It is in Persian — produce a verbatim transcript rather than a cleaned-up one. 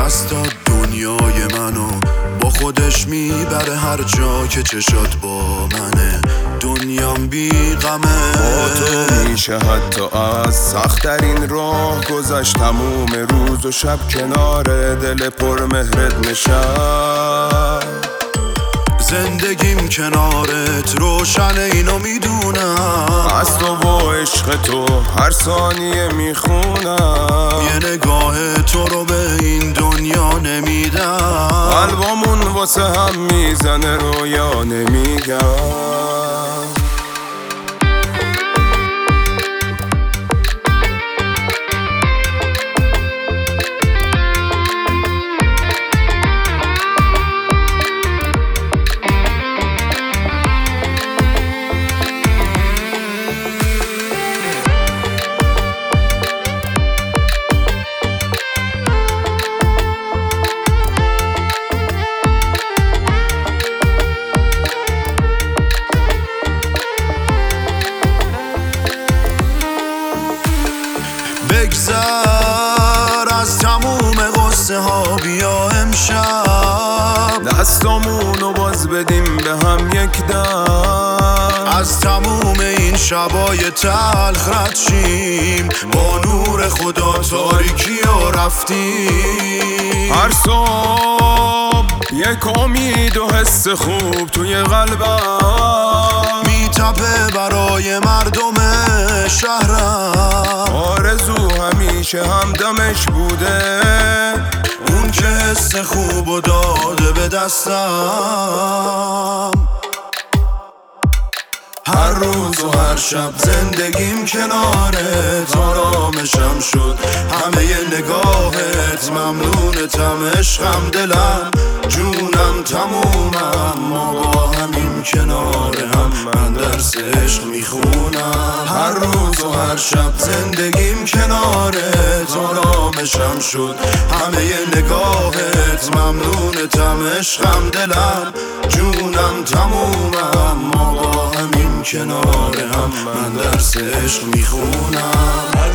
دست داد دنیای منو با خودش میبره هر جا که چشات با منه. دنیام بی غمه، با تو میشه حتی از سخت‌ترین راه گذشت. تموم روز و شب کنار دل پر مهرت نشست. زندگیم کنارت روشن اینو میدونم. از تو و عشق تو هر ثانیه میخونم. یه نگاه تو رو به این دنیا نمیدم. قلبمون واسه هم میزنه رویا نمیگم. بگذر از تموم قصه ها بیا امشب. دستامونو باز بدیم به هم یک دم. از تموم این شبای تلخ رد شیم. با نور خدا تاریکی و رفتیم. هر صبح یک امید و حس خوب توی قلبم میتپه برای مردم شهرم. آرزو همیشه همدمش بوده، اون که حس خوب و داده به دستم. هر روز و هر شب زندگیم کنارت آرامشم شد. همه نگاهت ممنونتم، عشقم دلم جونم تمومم. ما با همین کنار هم، من درس عشق میخونم. هر روز و هر شب زندگیم کنارت آرامشم شد. همه نگاهت ممنونتم، عشقم دلم جونم تمومم. ما با همین کنار هم، من درس عشق میخونم.